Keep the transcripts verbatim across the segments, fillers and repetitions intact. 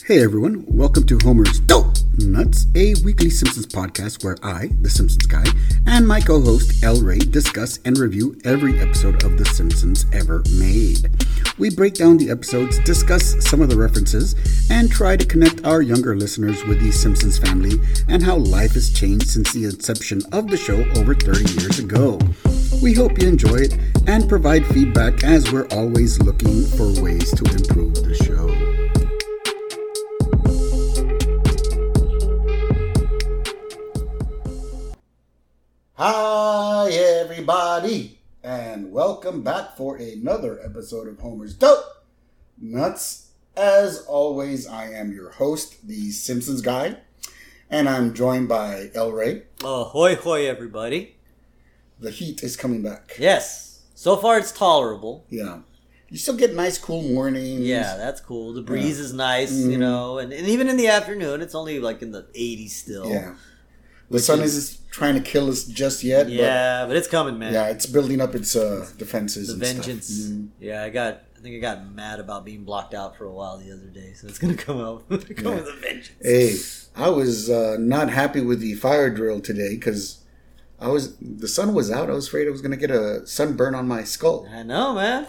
Hey everyone, welcome to Homer's Dope Nuts, a weekly Simpsons podcast where I, the Simpsons guy, and my co-host El Ray discuss and review every episode of The Simpsons ever made. We break down the episodes, discuss some of the references, and try to connect our younger listeners with the Simpsons family and how life has changed since the inception of the show over thirty years ago. We hope you enjoy it and provide feedback as we're always looking for ways to improve the show. Hi everybody, and welcome back for another episode of Homer's Dope Nuts. As always, I am your host, the Simpsons guy, and I'm joined by El Ray. Oh, hoy hoy everybody. The heat is coming back. Yes. So far it's tolerable. Yeah. You still get nice cool mornings. Yeah, that's cool. The breeze yeah. is nice, mm-hmm. you know, and, and even in the afternoon, it's only like in the eighties still. Yeah. The sun is, isn't trying to kill us just yet. Yeah, but, but it's coming, man. Yeah, it's building up its uh, defenses. The and vengeance. Mm-hmm. Yeah, I got. I think I got mad about being blocked out for a while the other day, so it's gonna come out. come yeah. with a vengeance. Hey, I was uh, not happy with the fire drill today because I was the sun was out. I was afraid I was gonna get a sunburn on my skull. I know, man.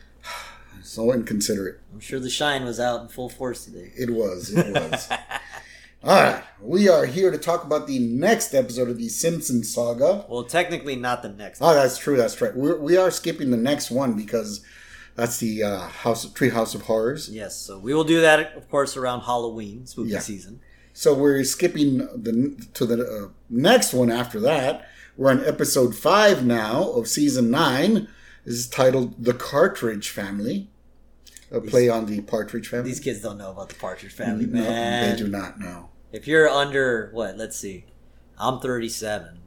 So inconsiderate. I'm sure the shine was out in full force today. It was. It was. All right, we are here to talk about the next episode of the Simpsons saga. Well, technically not the next. Oh, that's true. That's right. We're, we are skipping the next one because that's the uh, House Tree House of Horrors. Yes, so we will do that, of course, around Halloween, spooky yeah. season. So we're skipping the to the uh, next one after that. We're on episode five now of season nine. This is titled "The Cartridge Family." A play these, on the Partridge Family. These kids don't know about the Partridge Family, man. No, they do not know. If you're under, what, let's see. I'm thirty-seven.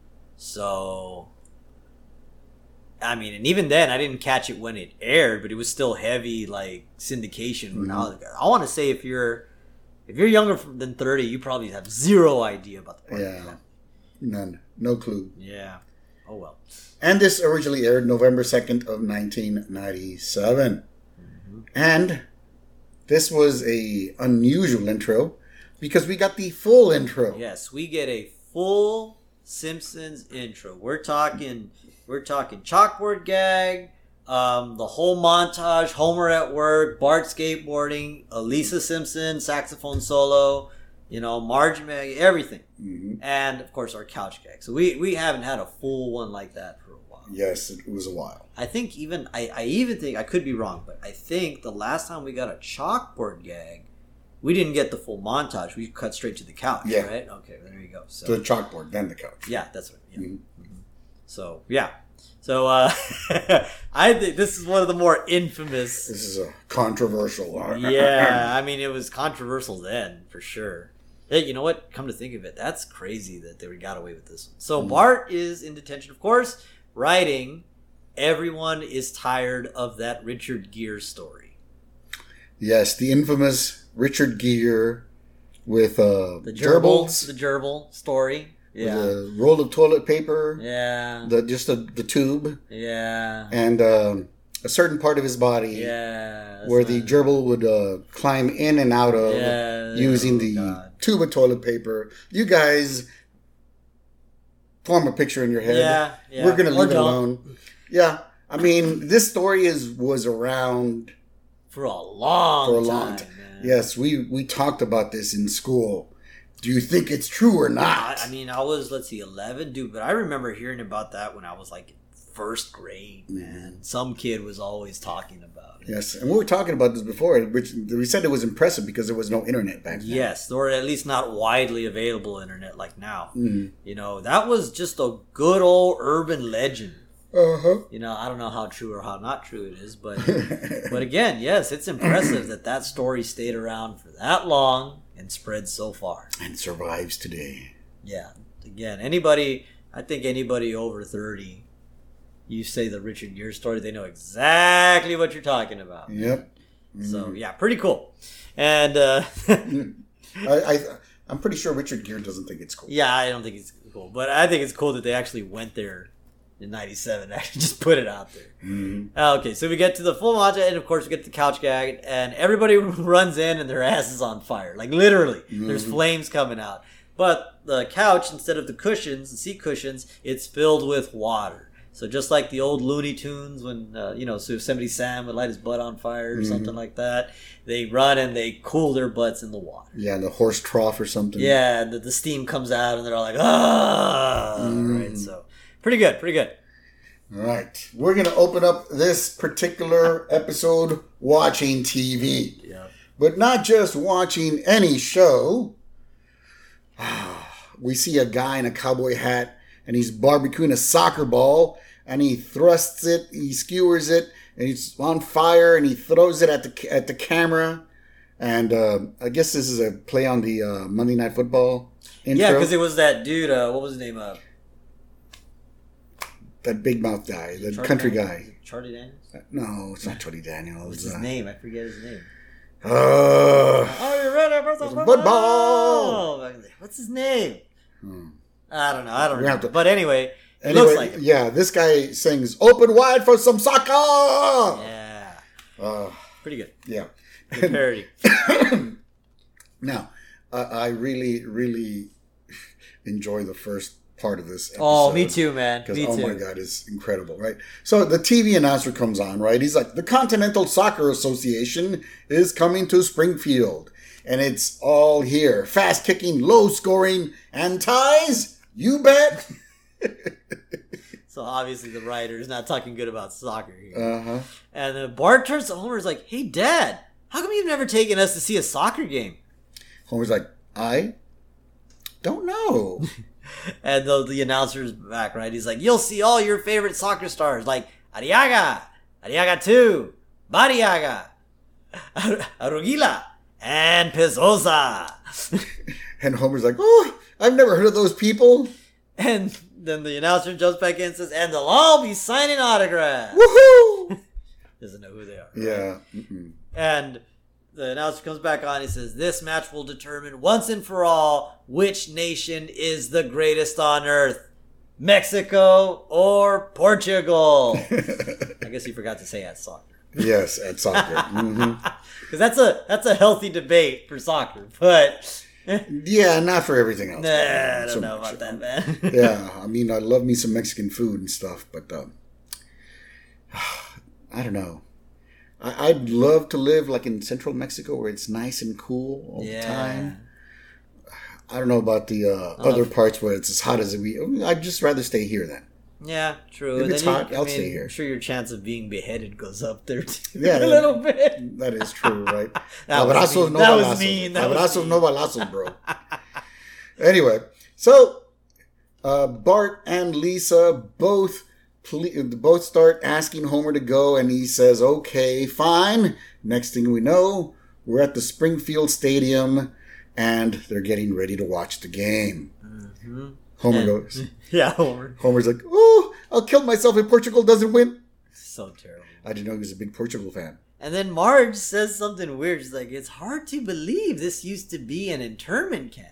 So, I mean, and even then, I didn't catch it when it aired, but it was still heavy, like, syndication. Mm-hmm. I, was, I want to say if you're if you're younger than thirty, you probably have zero idea about the Partridge Yeah. Family. None. No clue. Yeah. Oh, well. And this originally aired November second of nineteen ninety-seven. And this was a unusual intro because we got the full intro. Yes, we get a full Simpsons intro. We're talking, we're talking chalkboard gag, um, the whole montage, Homer at work, Bart skateboarding, Lisa Simpson saxophone solo, you know, Marge, everything, mm-hmm. and of course our couch gag. So we we haven't had a full one like that for a while. Yes, it was a while. I think even I, I even think I could be wrong, but I think the last time we got a chalkboard gag, we didn't get the full montage. We cut straight to the couch, yeah. right? Okay, there you go. So the chalkboard, then the couch. Yeah, that's right. Yeah. Mm-hmm. Mm-hmm. So yeah, so uh, I think this is one of the more infamous. This is a controversial. Yeah, I mean it was controversial then for sure. Hey, you know what? Come to think of it, that's crazy that they got away with this one. So mm-hmm. Bart is in detention, of course. Writing, everyone is tired of that Richard Gere story. Yes, the infamous Richard Gere with uh, the gerbil, gerbils. The gerbil story. Yeah. With a roll of toilet paper. Yeah. The Just a, the tube. Yeah. And um, a certain part of his body. Yeah. Where the gerbil would uh, climb in and out of yeah, using oh, the God. tube of toilet paper. You guys form a picture in your head. Yeah, yeah. We're going to leave or it don't. alone. Yeah. I mean, this story is was around for a long for a time. long time. Man. Yes, we, we talked about this in school. Do you think it's true or not? I, I mean, I was, let's see, eleven, dude, but I remember hearing about that when I was like in first grade, man. Mm. Some kid was always talking about it. Yes, and we were talking about this before, which we said it was impressive because there was no internet back then. Yes, or at least not widely available internet like now. Mm. You know, that was just a good old urban legend. Uh-huh. You know, I don't know how true or how not true it is, but but again, yes, it's impressive that that story stayed around for that long and spread so far. And survives today. Yeah. Again, anybody, I think anybody over thirty, you say the Richard Gere story, they know exactly what you're talking about. Yep. Mm-hmm. So, yeah, pretty cool. And uh, I, I, I'm pretty sure Richard Gere doesn't think it's cool. Yeah, I don't think it's cool. But I think it's cool that they actually went there in ninety-seven. I just put it out there. Mm-hmm. Okay, so we get to the full montage, and of course we get the couch gag, and everybody runs in, and their ass is on fire. Like, literally. Mm-hmm. There's flames coming out. But the couch, instead of the cushions, the seat cushions, it's filled with water. So just like the old Looney Tunes when, uh, you know, so Yosemite Sam would light his butt on fire or mm-hmm. something like that, they run and they cool their butts in the water. Yeah, the horse trough or something. Yeah, the, the steam comes out and they're all like, ah! Mm. Right, so pretty good, pretty good. All right. We're going to open up this particular episode watching T V. Yeah. But not just watching any show. We see a guy in a cowboy hat and he's barbecuing a soccer ball. And he thrusts it, he skewers it, and he's on fire, and he throws it at the at the camera. And uh, I guess this is a play on the uh, Monday Night Football intro. Yeah, because it was that dude, uh, what was his name? Uh, that big mouth guy, the Charlie country Daniels? guy. Charlie Daniels? Uh, no, it's not Charlie Daniels. What's his uh, name? I forget his name. Uh, Are you ready for some football? football? What's his name? Hmm. I don't know. I don't We know. have to- But anyway... It Anyway, looks like it. Yeah, this guy sings "Open Wide for Some Soccer." Yeah, uh, pretty good. Yeah, Good parody. Now, uh, I really, really enjoy the first part of this episode. Oh, me too, man. Because, me oh too. my God, it's incredible, right? So the T V announcer comes on, right? He's like, the Continental Soccer Association is coming to Springfield. And it's all here. Fast-kicking, low-scoring, and ties? You bet. So obviously the writer is not talking good about soccer here. Uh-huh. And uh, Bart turns to Homer and is like, hey, Dad, how come you've never taken us to see a soccer game? Homer's like, I don't know. And the, the announcer's back, right? He's like, you'll see all your favorite soccer stars like Arriaga, Arriaga two, Bariaga, Arugila, and Pezosa. And Homer's like, oh, I've never heard of those people. And then the announcer jumps back in and says, and they'll all be signing autographs. Woohoo! Doesn't know who they are. Yeah. Mm-mm. And the announcer comes back on. He says, this match will determine once and for all which nation is the greatest on earth. Mexico or Portugal. I guess you forgot to say at soccer. Yes, at soccer. Because mm-hmm. that's a that's a healthy debate for soccer, but yeah, not for everything else. Nah, I don't so know much. about that, man. Yeah, I mean, I love me some Mexican food and stuff, but um, I don't know. I, I'd love to live like in central Mexico where it's nice and cool all yeah. the time. I don't know about the uh, other parts where it's as hot as we. I'd just rather stay here then. Yeah, true. If and it's then hot, you, I'll I mean, stay here. I'm sure your chance of being beheaded goes up there too, Yeah, a little bit. That is true, right? That was Abrazos, mean. no That was balazos. mean. That was Abrazos, mean. no balazos, bro. Anyway, so uh, Bart and Lisa both ple- both start asking Homer to go, and he says, "Okay, fine." Next thing we know, we're at the Springfield Stadium, and they're getting ready to watch the game. Mm-hmm. Homer and, goes, "Yeah, Homer." Homer's like, "Oh, I'll kill myself if Portugal doesn't win." So terrible. I didn't know he was a big Portugal fan. And then Marge says something weird. She's like, "It's hard to believe this used to be an internment camp."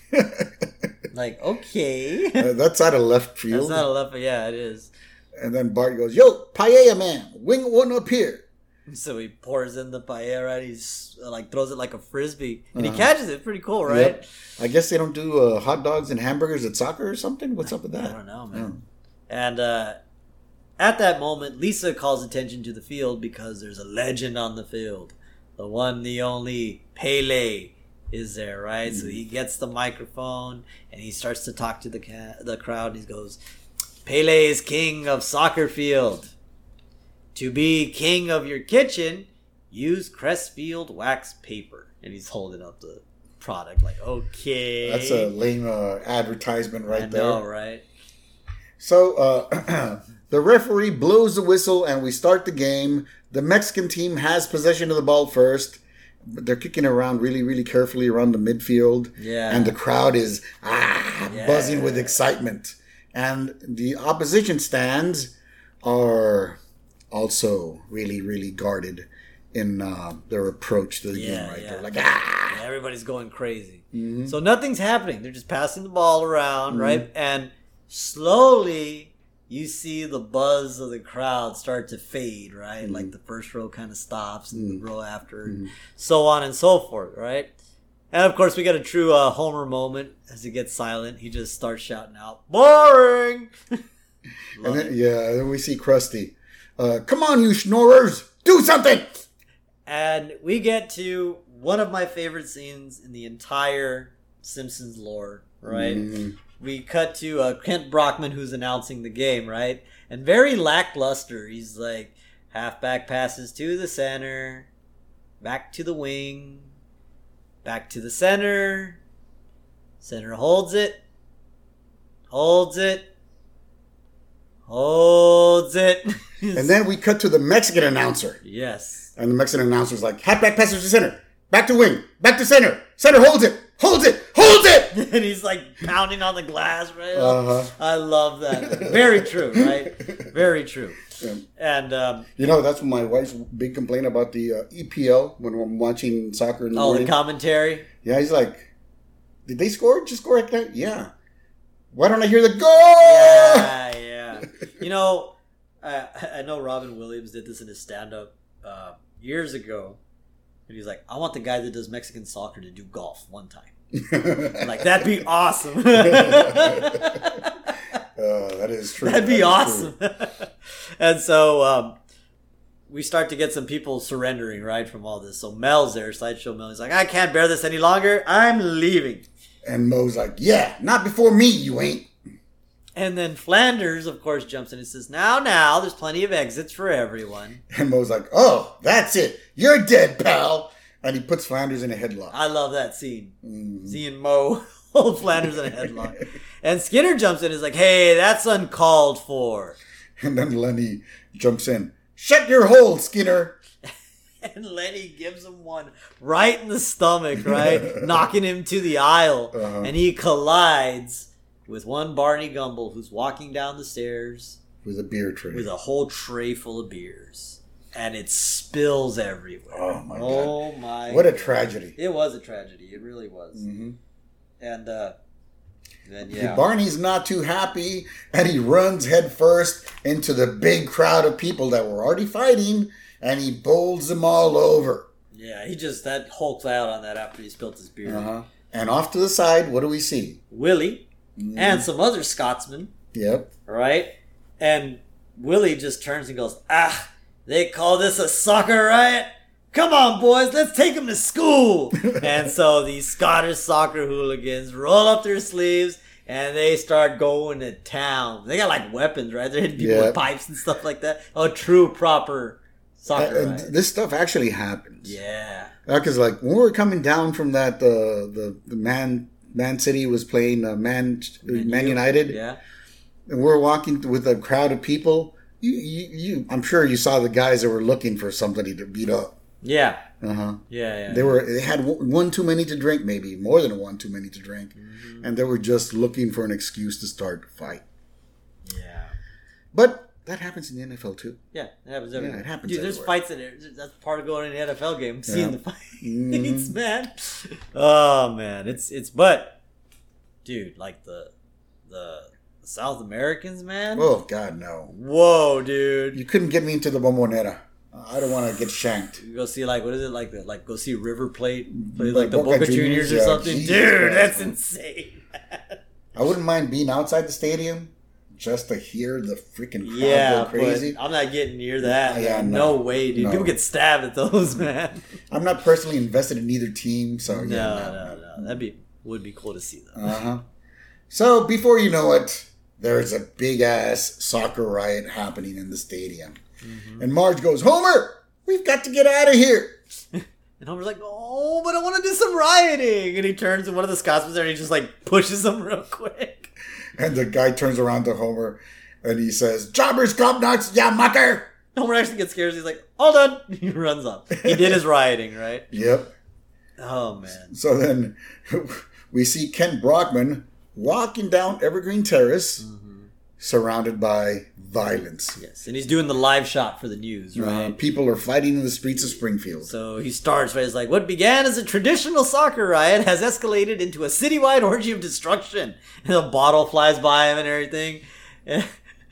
Like, okay. uh, that's out of left field. That's not a left, yeah, it is. And then Bart goes, "Yo, paella man, wing one up here." So he pours in the paella, right? He's uh, like throws it like a frisbee, and Uh-huh. he catches it. Pretty cool, right? Yep. I guess they don't do uh, hot dogs and hamburgers at soccer or something. What's up with that? I don't know, man. Yeah. And uh, at that moment, Lisa calls attention to the field because there's a legend on the field. The one, the only Pele is there, right? Mm. So he gets the microphone and he starts to talk to the ca- the crowd. He goes, "Pele is king of soccer field. To be king of your kitchen, use Crestfield wax paper." And he's holding up the product like, okay. That's a lame uh, advertisement right I there. know, right? So uh, the referee blows the whistle and we start the game. The Mexican team has possession of the ball first. But they're kicking around really, really carefully around the midfield. Yeah. And the crowd is ah, Yeah. buzzing with excitement. And the opposition stands are also really, really guarded in uh, their approach to the Yeah, game right yeah. there. Like, ah! Yeah, everybody's going crazy. Mm-hmm. So nothing's happening. They're just passing the ball around, Mm-hmm. right? And slowly you see the buzz of the crowd start to fade, right? Mm. Like the first row kind of stops and Mm. the row after, Mm. and so on and so forth, right? And of course, we get a true uh, Homer moment as it gets silent. He just starts shouting out, "Boring!" And then, yeah, then we see Krusty. Uh, Come on, you schnorrers, do something! And we get to one of my favorite scenes in the entire Simpsons lore, right? Mm. We cut to uh, Kent Brockman, who's announcing the game, right? And very lackluster. He's like, halfback passes to the center, back to the wing, back to the center. Center holds it, holds it, holds it. And then we cut to the Mexican announcer. Yes. And the Mexican announcer's like, halfback passes to center, back to wing, back to center. Center holds it, holds it, holds it! And he's like pounding on the glass, right? Uh-huh. I love that. Very true, right? Very true. Yeah. And, um, You know, that's my wife's big complaint about the uh, E P L when I'm watching soccer in the oh, morning. the commentary? Yeah, he's like, did they score? Just score like that? Yeah. Why don't I hear the goal? Yeah, yeah. You know, I, I know Robin Williams did this in his stand-up uh, years ago. And he's like, I want the guy that does Mexican soccer to do golf one time. I'm like, that'd be awesome. Uh, that is true. That'd be That is awesome. true. And so um, we start to get some people surrendering, right, from all this. So Mel's there, Sideshow Mel. He's like, I can't bear this any longer. I'm leaving. And Moe's like, yeah, not before me, you ain't. And then Flanders, of course, jumps in and says, now, now, there's plenty of exits for everyone. And Moe's like, oh, that's it. You're dead, pal. And he puts Flanders in a headlock. I love that scene. Mm. Seeing Mo hold Flanders in a headlock. And Skinner jumps in and is like, hey, that's uncalled for. And then Lenny jumps in. Shut your hole, Skinner. And Lenny gives him one right in the stomach, right? Knocking him to the aisle. Uh-huh. And he collides with one Barney Gumble who's walking down the stairs With a beer tray. with a whole tray full of beers. And it spills everywhere. Oh, my God. Oh, my What a God. tragedy. It was a tragedy. It really was. Mm-hmm. And uh, then, yeah. Barney's not too happy, and he runs headfirst into the big crowd of people that were already fighting, and he bowls them all over. Yeah, he just, that hulks out on that after he spilled his beer. Uh-huh. And off to the side, what do we see? Willie Mm. and some other Scotsmen, Yep. right? And Willie just turns and goes, ah, they call this a soccer riot? Come on, boys, let's take them to school. And so these Scottish soccer hooligans roll up their sleeves and they start going to town. They got like weapons, right? They're hitting people Yep. with pipes and stuff like that. A true, proper soccer And riot. this stuff actually happens. Yeah. Because like when we were coming down from that, uh, the the man Man City was playing uh, Man Man United, Yeah. and we're walking with a crowd of people. You, you, you, I'm sure you saw the guys that were looking for somebody to beat up. Yeah. Uh huh. Yeah, yeah. They were they had one too many to drink, maybe more than one too many to drink, Mm-hmm. and they were just looking for an excuse to start a fight. Yeah. But that happens in the N F L too. Yeah, it happens everywhere. Yeah, it happens Dude, there's everywhere. fights in there. That's part of going to an N F L game. Seeing Yeah. the fights, Mhm. man. Oh man, it's it's but, dude, like the the South Americans, man. Oh God, no! Whoa, dude. You couldn't get me into the Bombonera. I don't want to get shanked. You go see like what is it like the like go see River Plate play Like like the Boca Boca, Juniors, Juniors, or yeah, something, Jesus dude. Christ, That's man. insane. Man. I wouldn't mind being outside the stadium just to hear the freaking crowd Yeah, go crazy. but I'm not getting near that. Yeah, man. no. no way, dude. No. People get stabbed at those, man. I'm not personally invested in either team, so No, yeah. no, no. That'd be would be cool to see though. Uh huh. So before you know it, there's a big ass soccer riot happening in the stadium, Mm-hmm. and Marge goes, "Homer, we've got to get out of here." And Homer's like, oh, but I want to do some rioting. And he turns to one of the Scotsmen there and he just like pushes him real quick. And the guy turns around to Homer, and he says, "Jobbers, gobnuts, ya mucker." Homer actually gets scared. He's like, hold on. He runs off. He did his rioting, right? Yep. Oh, man. So then we see Ken Brockman walking down Evergreen Terrace, Mm-hmm. surrounded by violence. Yes. And he's doing the live shot for the news, right? Uh, people are fighting in the streets of Springfield. So he starts, right? He's like, what began as a traditional soccer riot has escalated into a citywide orgy of destruction. And a bottle flies by him and everything. And,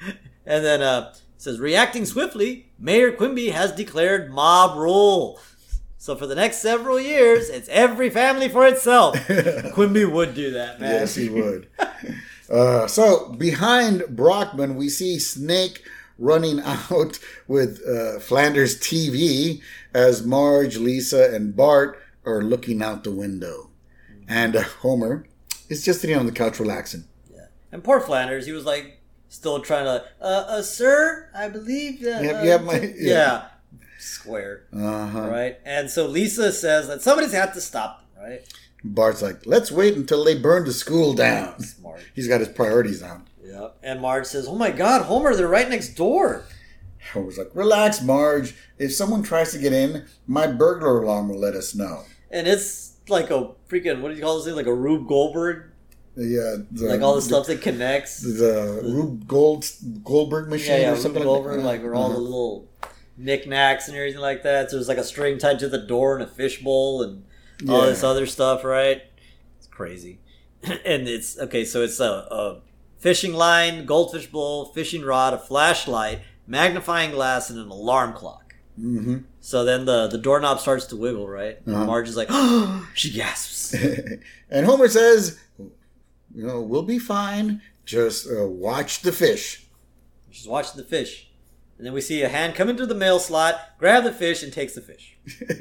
And then uh, it says, reacting swiftly, Mayor Quimby has declared mob rule. So for the next several years, it's every family for itself. Quimby would do that, man. Yes, he would. uh, so behind Brockman, we see Snake running out with uh, Flanders T V as Marge, Lisa, and Bart are looking out the window. And uh, Homer is just sitting on the couch relaxing. Yeah. And poor Flanders, he was like still trying to, uh, uh sir, I believe that. Yep, uh, yep, my, yeah. yeah. Square. Uh-huh. Right? And so Lisa says that somebody's had to stop them, right? Bart's like, let's wait until they burn the school down. Smart. He's got his priorities on. Yep. And Marge says, oh my God, Homer, they're right next door. Homer's like, relax, Marge. If someone tries to get in, my burglar alarm will let us know. And it's like a freaking, what do you call this thing? Like a Rube Goldberg? The, uh, the, like all the, the stuff that connects. The, the Rube Gold, Goldberg machine yeah, yeah, or something Rube Goldberg, like that. like, or all uh-huh. the little knickknacks and everything like that. So there's like a string tied to the door and a fishbowl and all Yeah. this other stuff, right? It's crazy. And it's, okay, so it's a, a fishing line, goldfish bowl, fishing rod, a flashlight, magnifying glass, and an alarm clock. Mm-hmm. So then the, the doorknob starts to wiggle, right? Uh-huh. Marge is like, oh, she gasps. And Homer says, you know, we'll be fine. Just uh, watch the fish. She's watching the fish. And then we see a hand come into the mail slot, grab the fish, and takes the fish.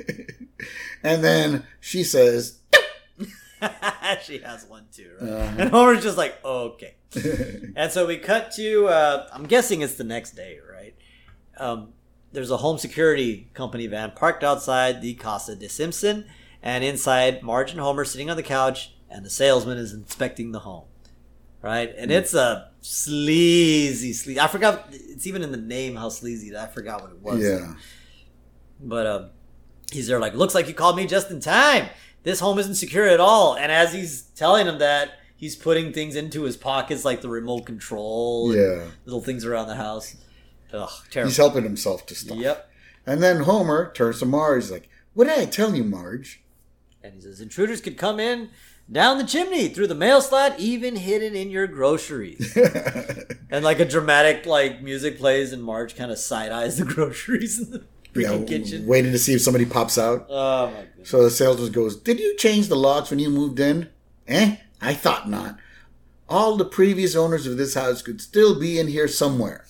And then she says, she has one too, right? Uh-huh. And Homer's just like, okay. And so we cut to, uh, I'm guessing it's the next day, right? Um, there's a home security company van parked outside the Casa de Simpson. And inside, Marge and Homer sitting on the couch, and the salesman is inspecting the home. Right? And it's a sleazy, sleazy. I forgot, it's even in the name how sleazy, I forgot what it was. yeah. But um, he's there like, looks like you called me just in time. This home isn't secure at all. And as he's telling him that, he's putting things into his pockets like the remote control and Yeah. little things around the house. Ugh, terrible. He's helping himself to stuff. Yep. And then Homer turns to Marge like, what did I tell you, Marge? And he says, intruders could come in down the chimney, through the mail slot, even hidden in your groceries. And like a dramatic like music plays and Marge kind of side-eyes the groceries in the freaking Yeah, kitchen. waiting to see if somebody pops out. Oh my goodness. So the salesman goes, did you change the locks when you moved in? Eh? I thought not. All the previous owners of this house could still be in here somewhere.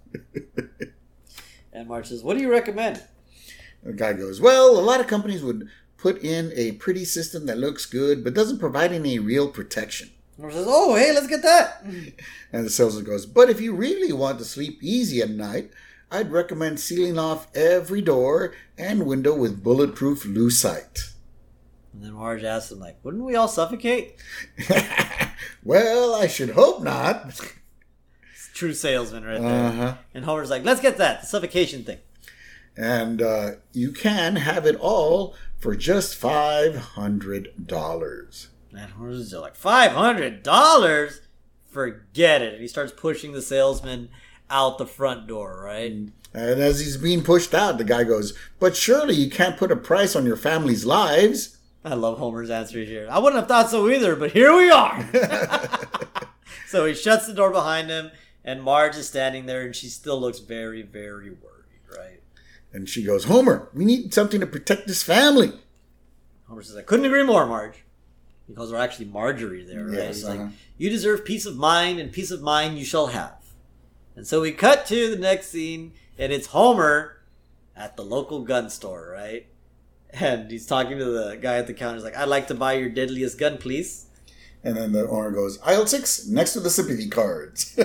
And Marge says, what do you recommend? The guy goes, well, a lot of companies would put in a pretty system that looks good but doesn't provide any real protection. Marge says, oh, hey, let's get that. And the salesman goes, but if you really want to sleep easy at night, I'd recommend sealing off every door and window with bulletproof lucite. And then Marge asks him, like, wouldn't we all suffocate? Well, I should hope not. It's true salesman right there. Uh-huh. And Homer's like, let's get that, the suffocation thing. And uh, you can have it all for just five hundred dollars. And Homer's just like, five hundred dollars? Forget it. And he starts pushing the salesman out the front door, right? And as he's being pushed out, the guy goes, but surely you can't put a price on your family's lives. I love Homer's answer here. I wouldn't have thought so either, but here we are. So he shuts the door behind him, and Marge is standing there, and she still looks very, very worried, right? And she goes, Homer, we need something to protect this family. Homer says, I couldn't agree more, Marge. He calls her actually Marjorie there, right? Yes, He's uh-huh. like, you deserve peace of mind, and peace of mind you shall have. And so we cut to the next scene, and it's Homer at the local gun store, right? And he's talking to the guy at the counter. He's like, I'd like to buy your deadliest gun, please. And then the owner goes, aisle six, next to the sympathy cards.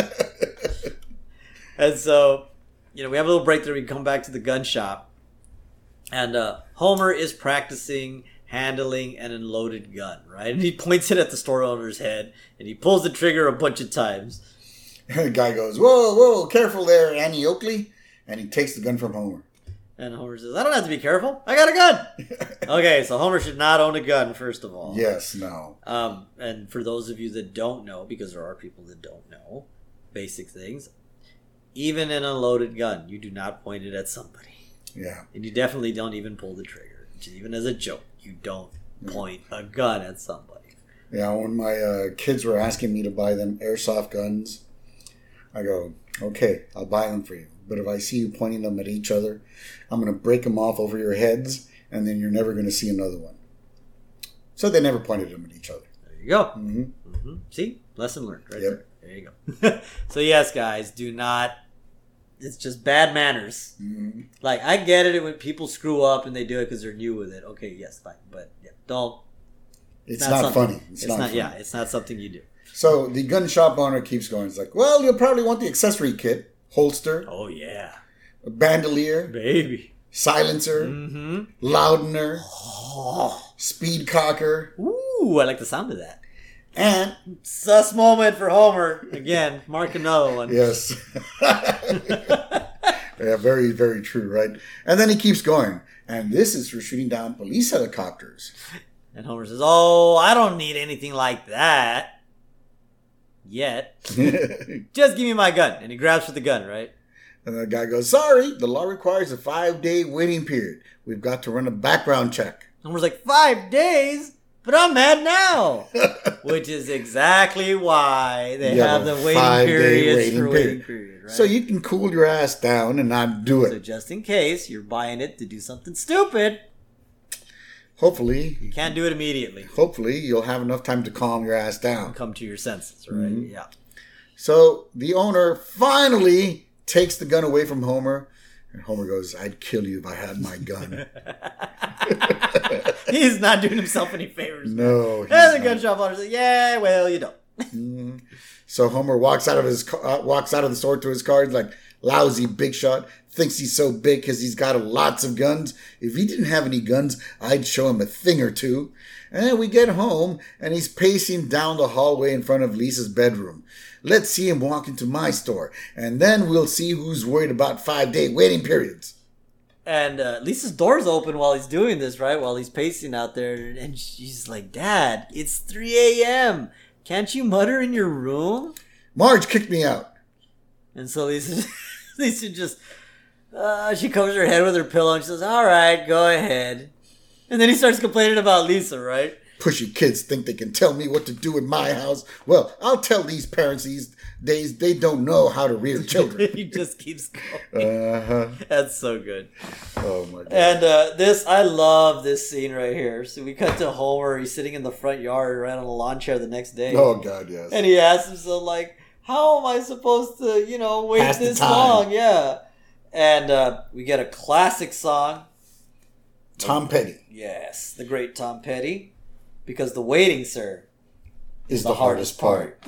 And so, you know, we have a little break there. We come back to the gun shop. And uh, Homer is practicing handling an unloaded gun, right? And he points it at the store owner's head. And he pulls the trigger a bunch of times. And the guy goes, whoa, whoa, careful there, Annie Oakley. And he takes the gun from Homer. And Homer says, I don't have to be careful. I got a gun. Okay, so Homer should not own a gun, first of all. Yes, no. Um, and for those of you that don't know, because there are people that don't know basic things, even an unloaded gun, you do not point it at somebody. Yeah. And you definitely don't even pull the trigger. Even as a joke, you don't point a gun at somebody. Yeah, when my uh, kids were asking me to buy them airsoft guns, I go, Okay, I'll buy them for you. But if I see you pointing them at each other, I'm going to break them off over your heads, and then you're never going to see another one. So they never pointed them at each other. There you go. Mm-hmm. Mm-hmm. See? Lesson learned right Yep. there. There you go. So yes, guys, do not... It's just bad manners. Mm-hmm. Like, I get it when people screw up and they do it because they're new with it. Okay, yes, fine. But yeah, don't... It's not, not funny. It's, It's, not, not funny. Yeah, it's not something you do. So the gun shop owner keeps going. It's like, well, you'll probably want the accessory kit, holster, Oh, yeah. a bandolier, Baby. silencer, Mm-hmm. loudener, Oh. speed cocker, Ooh, I like the sound of that. and Sus moment for Homer. Again, mark another one. yes. Yeah, very, very true, right? And then he keeps going. And this is for shooting down police helicopters. And Homer says, oh, I don't need anything like that. Yet. Just give me my gun. And he grabs for the gun, right? And the guy goes, sorry, the law requires a five-day waiting period. We've got to run a background check. Homer's like, five days? But I'm mad now. Which is exactly why they You have have the a waiting five-day periods waiting for period. waiting period, right? So you can cool your ass down and not do So it. just in case you're buying it to do something stupid, Hopefully, you can't do it immediately. hopefully you'll have enough time to calm your ass down. Come to your senses, right? Mhm. Yeah. So the owner finally takes the gun away from Homer. And Homer goes, I'd kill you if I had my gun. He's not doing himself any favors. No. he's And the not. gun shop owner says, yeah, well, you don't. Mhm. So Homer walks out of his ca- uh, walks out of the store to his car. He's like, lousy big shot. Thinks he's so big because he's got lots of guns. If he didn't have any guns, I'd show him a thing or two. And then we get home, and he's pacing down the hallway in front of Lisa's bedroom. Let's see him walk into my store, and then we'll see who's worried about five-day waiting periods. And uh, Lisa's door's open while he's doing this, right? While he's pacing out there. And she's like, Dad, it's three a.m. Can't you mutter in your room? Marge kicked me out. And so Lisa, Lisa just, uh, she covers her head with her pillow and she says, all right, go ahead. And then he starts complaining about Lisa, right? Pushy kids think they can tell me what to do in my house. Well, I'll tell these parents these days they don't know how to rear children. He just keeps going. Uh-huh. That's so good. Oh, my God. And uh, this, I love this scene right here. So we cut to Homer. He's sitting in the front yard right on a lawn chair the next day. Oh, God, yes. And he asks himself, like, how am I supposed to, you know, wait Pass the this time. long? Yeah. And uh, we get a classic song. Tom Petty Yes, the great Tom Petty. Because the waiting, sir, is the, hardest part.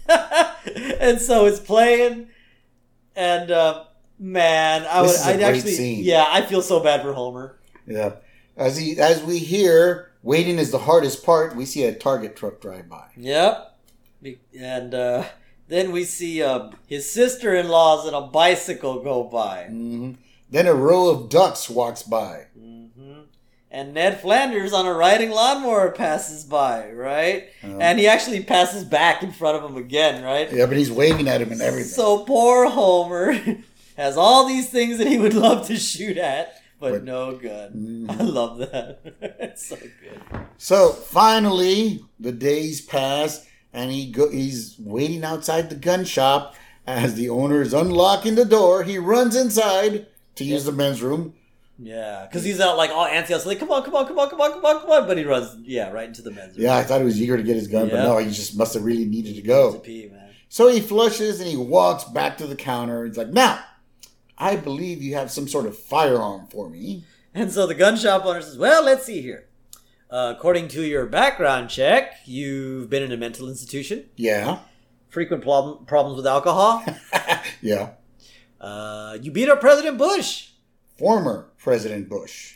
And so it's playing. And, uh, man, I This would, is a I'd great actually, scene. yeah, I feel so bad for Homer. Yeah. As he, as we hear, waiting is the hardest part, we see a Target truck drive by. Yep. Be- And uh, then we see um, his sister-in-laws on a bicycle go by. hmm Then a row of ducks walks by. hmm And Ned Flanders on a riding lawnmower passes by, right? Um, And he actually passes back in front of him again, right? Yeah, but he's waving at him and everything. So poor Homer has all these things that he would love to shoot at, but, But- no gun. Mhm. I love that. It's so good. So finally, the days pass, and he go, he's waiting outside the gun shop. As the owner is unlocking the door, he runs inside to use the men's room. Yeah, because he's out like all antsy. I was like, come on, come on, come on, come on, come on, come on. But he runs, yeah, right into the men's room. Yeah, I thought he was eager to get his gun, but Yeah. no, he just must have really needed to To go. pee, man. So he flushes and he walks back to the counter. He's like, now, I believe you have some sort of firearm for me. And so the gun shop owner says, well, let's see here. Uh, according to your background check, you've been in a mental institution, Yeah. frequent problem, problems with alcohol. Yeah. Uh, you beat up President Bush. Former President Bush.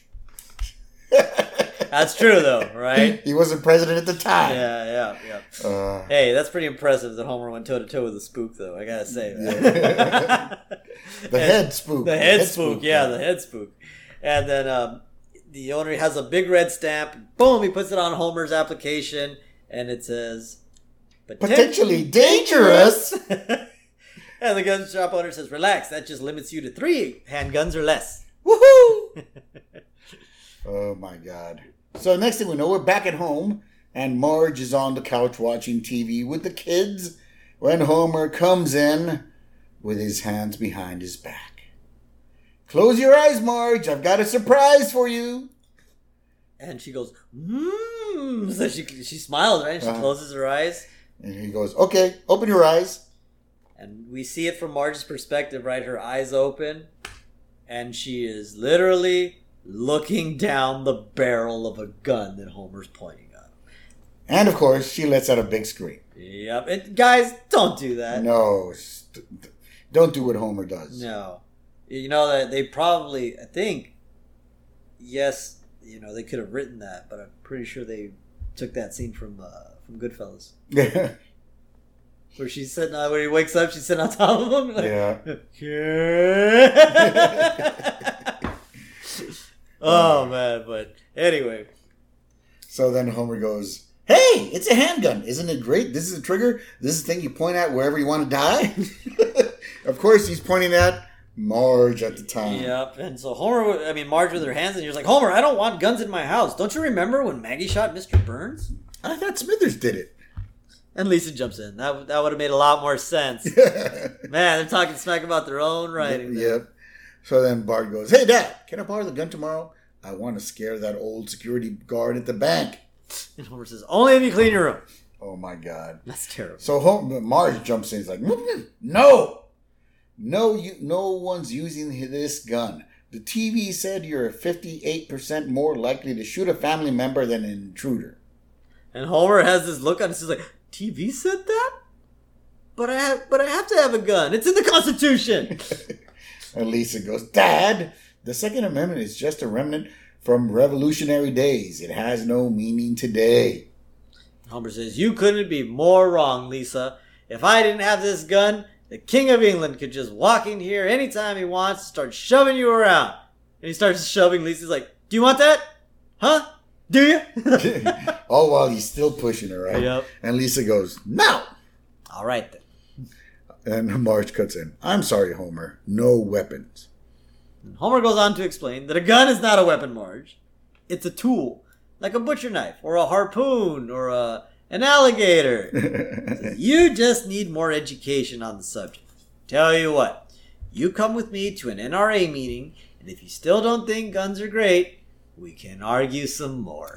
That's true, though, right? He wasn't president at the time. Yeah, yeah, yeah. Uh, Hey, that's pretty impressive that Homer went toe to toe with the spook, though. I gotta say, man. the head spook. The head spook, yeah, the head spook. And then um, the owner has a big red stamp. Boom, he puts it on Homer's application, and it says, Potentially dangerous. And the gun shop owner says, relax, that just limits you to three handguns or less. Woohoo! Oh my God. So next thing we know, we're back at home, and Marge is on the couch watching T V with the kids when Homer comes in with his hands behind his back. Close your eyes, Marge. I've got a surprise for you. And she goes, mmm. So she she smiles, right? And she uh-huh. closes her eyes. And he goes, okay, open your eyes. And we see it from Marge's perspective, right? Her eyes open. And she is literally looking down the barrel of a gun that Homer's pointing at. And, of course, she lets out a big scream. Yep. And guys, don't do that. No. Don't do what Homer does. No. You know, that they probably, I think, yes, you know, they could have written that, but I'm pretty sure they took that scene from uh, from Goodfellas. Yeah. Where she's sitting on, where he wakes up, she's sitting on top of him. Like, yeah. Oh, man. But anyway. So then Homer goes, hey, it's a handgun. Isn't it great? This is a trigger. This is the thing you point at wherever you want to die. Of course, he's pointing at Marge at the time. Yep. And so Homer, I mean, Marge with her hands, and you're like, Homer, I don't want guns in my house. Don't you remember when Maggie shot Mister Burns? I thought Smithers did it. And Lisa jumps in. That that would have made a lot more sense. Man, they're talking smack about their own writing. Yep. yep. So then Bart goes, hey, Dad, can I borrow the gun tomorrow? I want to scare that old security guard at the bank. And Homer says, only if you clean your room. Oh, my God. That's terrible. So Homer, Marge jumps in. He's like, no. No, you, no one's using this gun. The T V said you're fifty-eight percent more likely to shoot a family member than an intruder. And Homer has this look on his face like, T V said that? But I have, but I have to have a gun. It's in the Constitution. And Lisa goes, Dad, the Second Amendment is just a remnant from revolutionary days. It has no meaning today. Homer says, you couldn't be more wrong, Lisa. If I didn't have this gun, the King of England could just walk in here anytime he wants and start shoving you around. And he starts shoving Lisa. He's like, do you want that? Huh? Do you? All while he's still pushing her, right? Yep. And Lisa goes, no. All right, then. And Marge cuts in. I'm sorry, Homer. No weapons. And Homer goes on to explain that a gun is not a weapon, Marge. It's a tool. Like a butcher knife or a harpoon or a, an alligator. Says, you just need more education on the subject. Tell you what. You come with me to an N R A meeting, and if you still don't think guns are great, we can argue some more.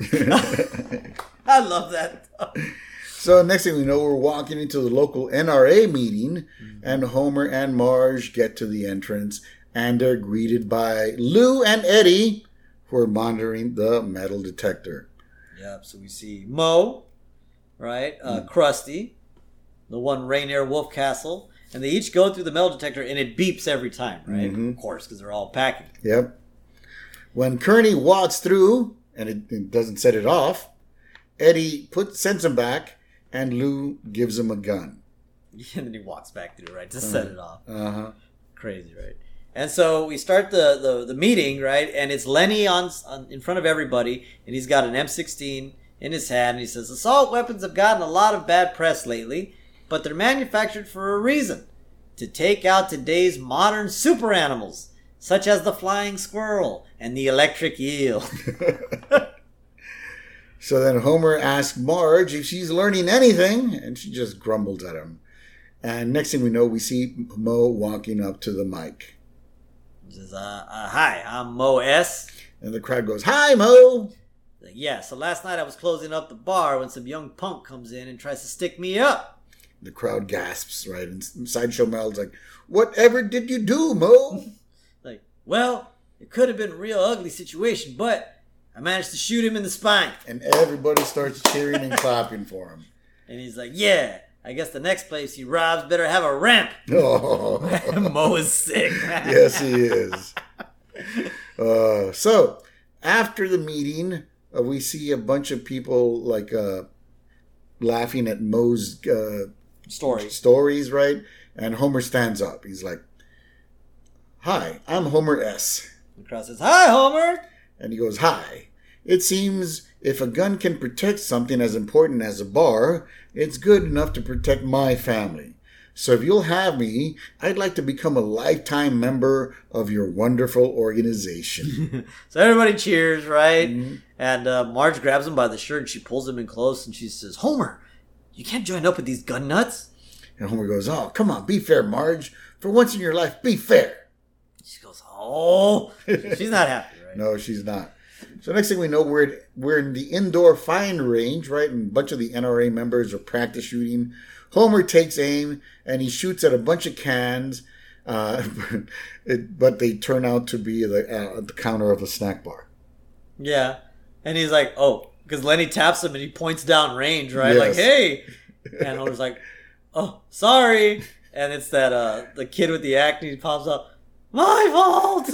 I love that. So next thing we know, we're walking into the local N R A meeting, mm-hmm. and Homer and Marge get to the entrance, and they're greeted by Lou and Eddie, who are monitoring the metal detector. Yep, so we see Moe, right, uh, mm-hmm. Krusty, the one Rainier Wolfcastle, and they each go through the metal detector, and it beeps every time, right? Mm-hmm. Of course, because they're all packing. Yep. When Kearney walks through, and it, it doesn't set it off, Eddie put, sends him back, and Lou gives him a gun. And then he walks back through, right, to uh-huh. set it off. Uh-huh. Crazy, right? And so we start the, the, the meeting, right, and it's Lenny on, on in front of everybody, and he's got an M sixteen in his hand, and he says, assault weapons have gotten a lot of bad press lately, but they're manufactured for a reason, to take out today's modern super animals, such as the flying squirrel and the electric eel. So then Homer asks Marge if she's learning anything, and she just grumbles at him. And next thing we know, we see Moe walking up to the mic. He says, uh, uh, hi, I'm Moe S. And the crowd goes, hi, Moe. Like, yeah, so last night I was closing up the bar when some young punk comes in and tries to stick me up. The crowd gasps, right? And Sideshow Mel's like, whatever did you do, Moe? Like, well, it could have been a real ugly situation, but I managed to shoot him in the spine. And everybody starts cheering and clapping for him. And he's like, yeah, I guess the next place he robs better have a ramp. Oh. Moe is sick. Yes, he is. Uh, so, after the meeting, uh, we see a bunch of people like uh, laughing at Moe's uh, Story. stories, right? And Homer stands up. He's like, hi, I'm Homer S. The crowd says, hi, Homer. And he goes, hi. It seems if a gun can protect something as important as a bar, it's good enough to protect my family. So if you'll have me, I'd like to become a lifetime member of your wonderful organization. So everybody cheers, right? Mm-hmm. And uh, Marge grabs him by the shirt and she pulls him in close and she says, Homer, you can't join up with these gun nuts. And Homer goes, oh, come on, be fair, Marge. For once in your life, be fair. She goes, oh. She's not happy, right? No, she's not. So next thing we know, we're, we're in the indoor firing range, right? And a bunch of the N R A members are practice shooting. Homer takes aim, and he shoots at a bunch of cans, uh, it, but they turn out to be the, uh, the counter of a snack bar. Yeah. And he's like, oh, because Lenny taps him and he points down range, right? Yes. Like, hey. And Homer's like, oh, sorry. And it's that uh, the kid with the acne pops up, my fault.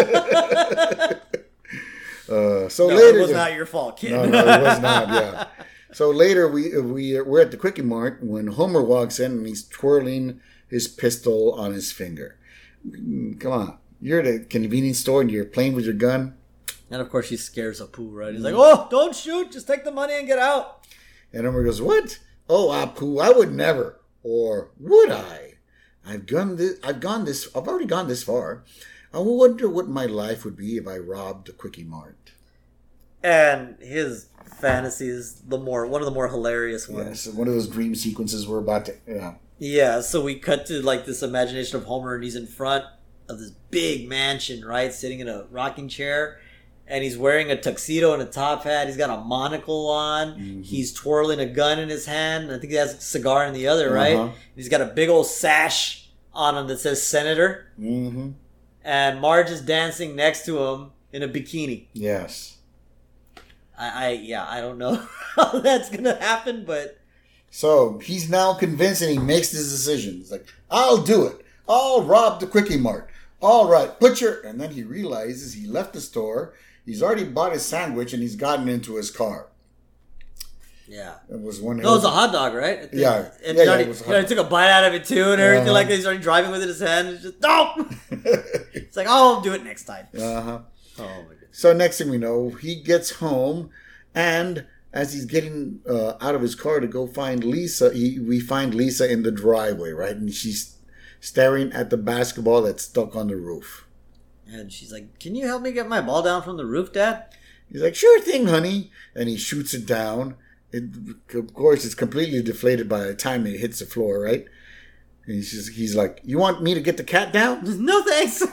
uh, so no, later, it was not your fault, kid. No, no, it was not. Yeah. So later, we we we're at the Quickie Mart when Homer walks in and he's twirling his pistol on his finger. Come on, you're at a convenience store and you're playing with your gun. And of course, he scares Apu, right? He's like, "Oh, don't shoot! Just take the money and get out." And Homer goes, "What? Oh, Apu, I would never, or would I? I've gone this. I've gone this. I've already gone this far. I wonder what my life would be if I robbed a Quickie Mart." And his fantasy is the more one of the more hilarious ones. Yes, one of those dream sequences we're about to. Yeah. Yeah. So we cut to like this imagination of Homer, and he's in front of this big mansion, right, sitting in a rocking chair, and he's wearing a tuxedo and a top hat. He's got a monocle on. Mm-hmm. He's twirling a gun in his hand. I think he has a cigar in the other, right? Uh-huh. He's got a big old sash on him that says Senator. Mm-hmm. And Marge is dancing next to him in a bikini. Yes. I, I yeah, I don't know how that's gonna happen, but so he's now convinced, and he makes this decision. He's like, "I'll do it. I'll rob the Quickie Mart. All right, butcher." And then he realizes he left the store. He's already bought his sandwich, and he's gotten into his car. Yeah, it was one. No, it was a hot dog, right? Yeah, and yeah, he, already, yeah, it was a hot he already took a bite out of it too, and everything uh-huh. like that. He's already driving with it in his hand. It's just no. It's like, oh, I'll do it next time. Uh huh. Oh my goodness. So next thing we know, he gets home, and as he's getting uh, out of his car to go find Lisa, he, we find Lisa in the driveway, right? And she's staring at the basketball that's stuck on the roof. And she's like, "Can you help me get my ball down from the roof, Dad?" He's like, "Sure thing, honey." And he shoots it down. It, of course, it's completely deflated by the time it hits the floor, right? And he's just, he's like, "You want me to get the cat down?" No, thanks.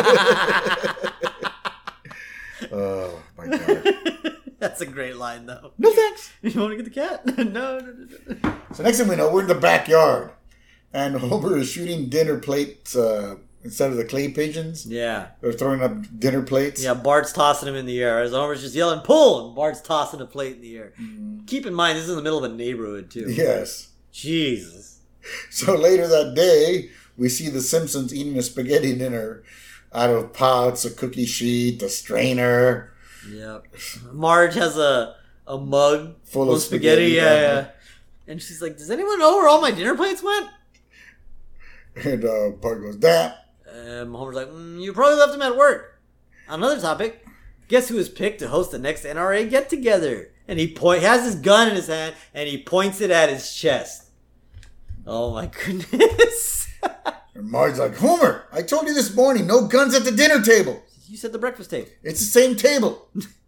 Oh, my God. That's a great line, though. No, thanks. You want to get the cat? no, no, no, no. So next thing we know, we're in the backyard. And Homer is shooting dinner plates uh, instead of the clay pigeons. Yeah. They're throwing up dinner plates. Yeah, Bart's tossing them in the air. As Homer's just yelling, pull! And Bart's tossing a plate in the air. Mm. Keep in mind, this is in the middle of a neighborhood, too. Yes. Jesus. So later that day, we see the Simpsons eating a spaghetti dinner out of pots, a cookie sheet, a strainer. Yep. Marge has a a mug full of spaghetti. spaghetti yeah, yeah. And she's like, "Does anyone know where all my dinner plates went?" And uh, Bart goes, "Damn." Um, Homer's like, mm, "You probably left them at work." On another topic, guess who was picked to host the next N R A get-together? And he point he has his gun in his hand, and he points it at his chest. Oh my goodness. And Marge's like, "Homer, I told you this morning, no guns at the dinner table." You said the breakfast table. It's the same table.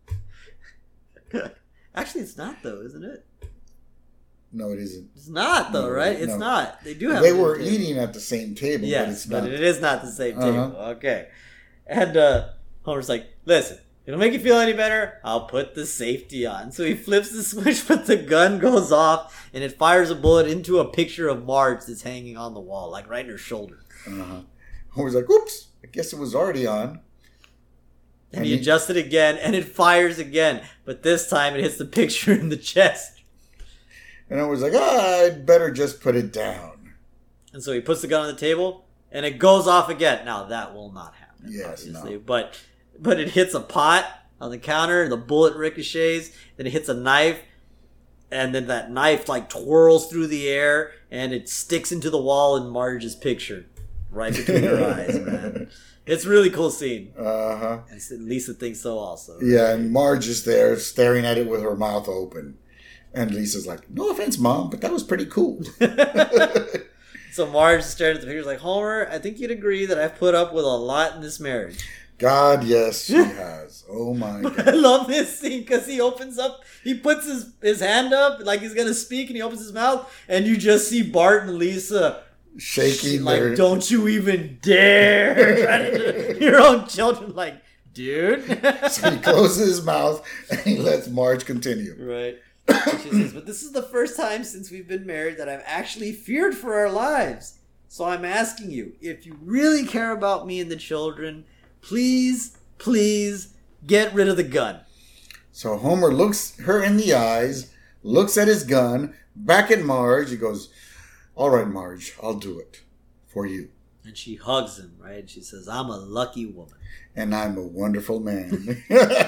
Actually, it's not, though, isn't it? No, it isn't. It's not, though, no, right? It's no. not. They do have They a were table. eating at the same table, yes, but it's but not. it is not the same table. Uh-huh. Okay. And uh, Homer's like, "Listen, it'll make you feel any better, I'll put the safety on." So he flips the switch, but the gun goes off, and it fires a bullet into a picture of Marge that's hanging on the wall, like right in her shoulder. Uh-huh. Homer's like, "Oops, I guess it was already on." And he adjusts it again, and it fires again. But this time, it hits the picture in the chest. And I was like, ah, I'd better just put it down. And so he puts the gun on the table, and it goes off again. Now, that will not happen, yes, obviously. no. But, but it hits a pot on the counter, the bullet ricochets, then it hits a knife, and then that knife, like, twirls through the air, and it sticks into the wall in Marge's picture. Right between her eyes, man. It's a really cool scene. Uh-huh. And Lisa thinks so also. Yeah, and Marge is there staring at it with her mouth open. And Lisa's like, "No offense, Mom, but that was pretty cool." So Marge is staring at the pictures like, "Homer, I think you'd agree that I've put up with a lot in this marriage." God, yes, she has. Oh, my But God. I love this scene because he opens up, he puts his, his hand up like he's going to speak, and he opens his mouth, and you just see Bart and Lisa shaking. Like, their... don't you even dare! Your own children, like, dude. So he closes his mouth and he lets Marge continue. Right. She says, but this is the first time since we've been married that I've actually feared for our lives. So I'm asking you, if you really care about me and the children, please, please get rid of the gun. So Homer looks her in the eyes, looks at his gun, back at Marge. He goes, all right, Marge, I'll do it for you. And she hugs him, right? She says, I'm a lucky woman. And I'm a wonderful man.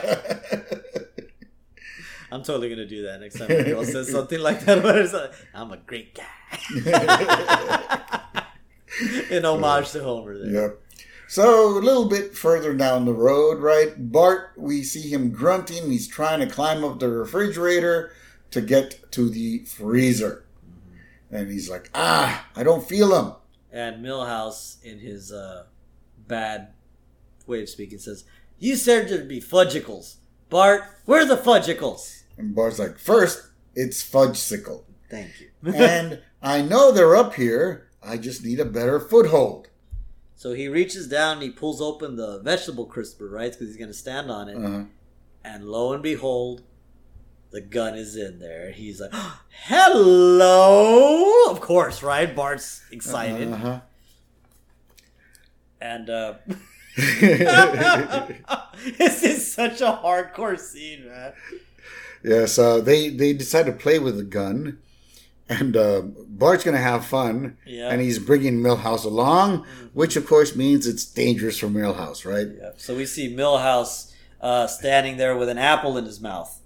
I'm totally going to do that next time a girl says something like that. Like, I'm a great guy. In homage to Homer there. Yep. So a little bit further down the road, right? Bart, we see him grunting. He's trying to climb up the refrigerator to get to the freezer. Mm-hmm. And he's like, ah, I don't feel him. And Milhouse, in his uh, bad way of speaking, says, you said there'd be fudgicles. Bart, where are the fudgicles? And Bart's like, first, it's Fudgesicle. Thank you. And I know they're up here. I just need a better foothold. So he reaches down and he pulls open the vegetable crisper, right? Because he's going to stand on it. Uh-huh. And lo and behold, the gun is in there. He's like, hello! Of course, right? Bart's excited. Uh-huh. And uh, this is such a hardcore scene, man. Yes, uh, they, they decide to play with the gun. And uh, Bart's going to have fun. Yep. And he's bringing Milhouse along, mm-hmm. which, of course, means it's dangerous for Milhouse, right? Yep. So we see Milhouse uh, standing there with an apple in his mouth.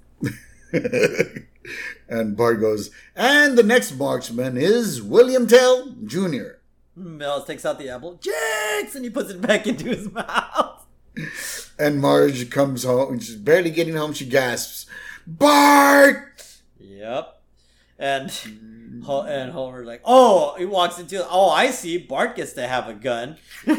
And Bart goes, and the next marksman is William Tell Junior Milhouse takes out the apple. Jinx! And he puts it back into his mouth. And Marge comes home. She's barely getting home. She gasps, Bart! Yep. And and Homer's like, oh, he walks into, oh, I see, Bart gets to have a gun.